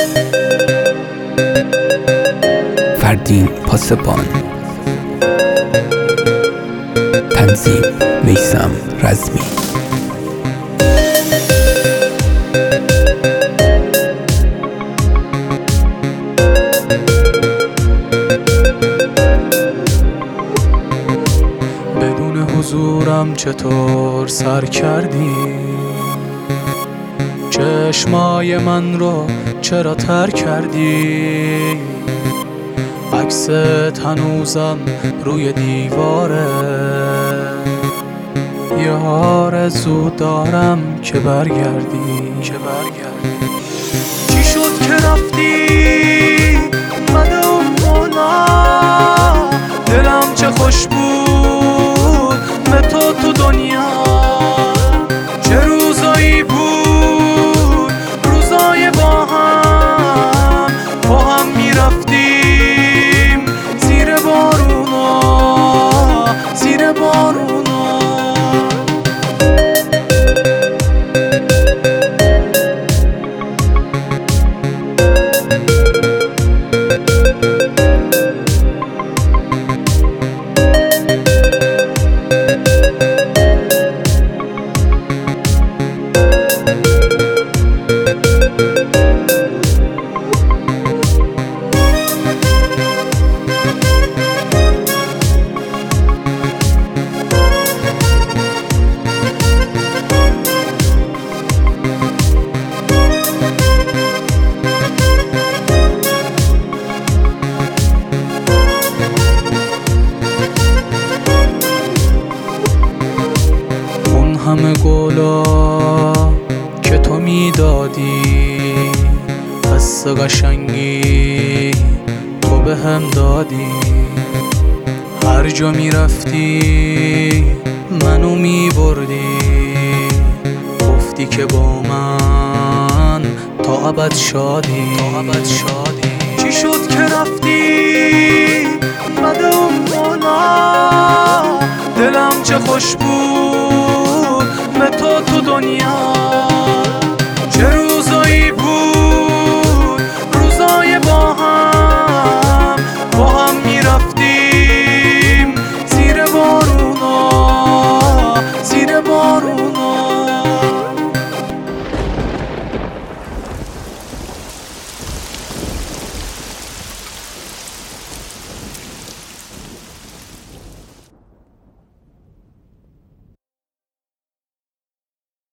فردین پاسبان، تنظیم میثم رزمی. بدون حضورم چطور سر کردی؟ چشمای من رو چرا تر کردی؟ عکست هنوزم روی دیواره، یه آرزو دارم که برگردی. چی شد که رفتی؟ بده اون مولا، دلم چه خوش بود به تو دنیا. چه روزایی بود، روزای با هم میرفتیم زیر بارونا. همه گلا که تو میدادی، حس قشنگی تو به هم دادی. هر جا میرفتی منو میبردی، گفتی که با من تا ابد شادی. چی شد که رفتی؟ بده اون مولا، دلم چه خوش بود به تو دنیا.